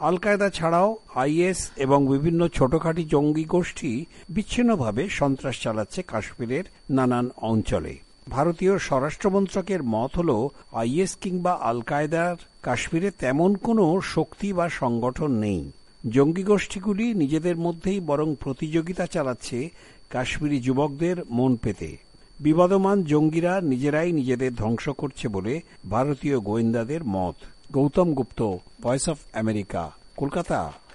আল কায়দা ছাড়াও আইএস এবং বিভিন্ন ছোটখাটি জঙ্গি গোষ্ঠী বিচ্ছিন্নভাবে সন্ত্রাস চালাচ্ছে কাশ্মীরের নানান অঞ্চলে। ভারতীয় স্বরাষ্ট্র মন্ত্রকের মত হল, আইএস কিংবা আল কায়দার কাশ্মীরে তেমন কোনো শক্তি বা সংগঠন নেই। জঙ্গি গোষ্ঠীগুলি নিজেদের মধ্যেই বরং প্রতিযোগিতা চালাচ্ছে কাশ্মীরি যুবকদের মন পেতে। বিবাদমান জঙ্গিরা নিজেরাই নিজেদের ধ্বংস করছে বলে ভারতীয় গোয়েন্দাদের মত। Gautam Gupta, voice of America, Kolkata.